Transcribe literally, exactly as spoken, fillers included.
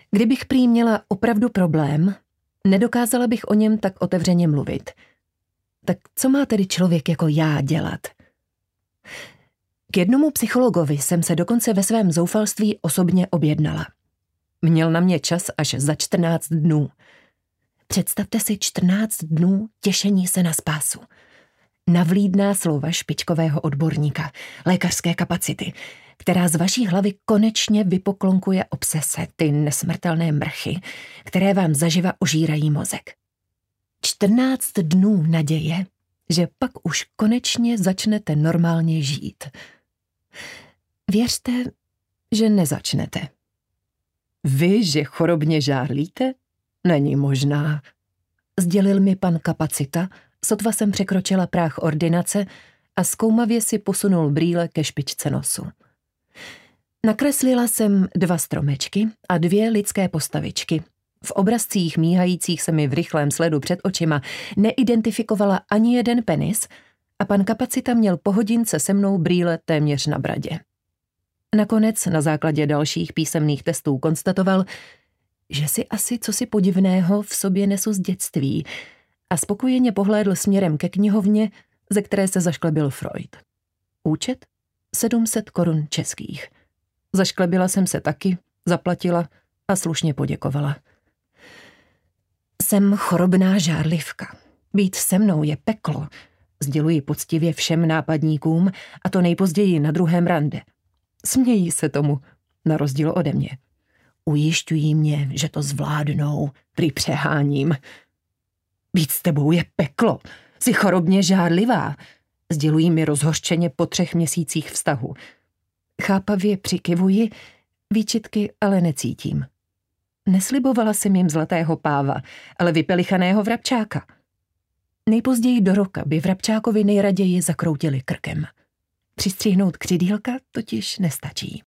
Kdybych prý měla opravdu problém, nedokázala bych o něm tak otevřeně mluvit. Tak co má tedy člověk jako já dělat? K jednomu psychologovi jsem se dokonce ve svém zoufalství osobně objednala. Měl na mě čas až za čtrnáct dnů. Představte si čtrnáct dnů těšení se na spásu. Navlídná slova špičkového odborníka, lékařské kapacity, která z vaší hlavy konečně vypoklonkuje obsese, ty nesmrtelné mrchy, které vám zaživa ožírají mozek. čtrnáct dnů naděje, že pak už konečně začnete normálně žít. Věřte, že nezačnete. Vy, že chorobně žárlíte? Není možná. Sdělil mi pan kapacita, sotva jsem překročila práh ordinace a zkoumavě si posunul brýle ke špičce nosu. Nakreslila jsem dva stromečky a dvě lidské postavičky. V obrazcích míhajících se mi v rychlém sledu před očima neidentifikovala ani jeden penis a pan kapacita měl po hodince se mnou brýle téměř na bradě. Nakonec na základě dalších písemných testů konstatoval, že si asi cosi podivného v sobě nesu z dětství a spokojeně pohlédl směrem ke knihovně, ze které se zašklebil Freud. Účet? sedm set korun českých. Zašklebila jsem se taky, zaplatila a slušně poděkovala. Jsem chorobná žárlivka. Být se mnou je peklo. Sděluji poctivě všem nápadníkům a to nejpozději na druhém rande. Smějí se tomu, na rozdíl ode mě. Ujišťují mě, že to zvládnou, prý přeháním. Být s tebou je peklo, jsi chorobně žárlivá, sdělují mi rozhořčeně po třech měsících vztahu. Chápavě přikivuji, výčitky ale necítím. Neslibovala jsem jim zlatého páva, ale vypelichaného vrabčáka. Nejpozději do roka by vrabčákovi nejraději zakroutili krkem. Přistřihnout křidýlka totiž nestačí.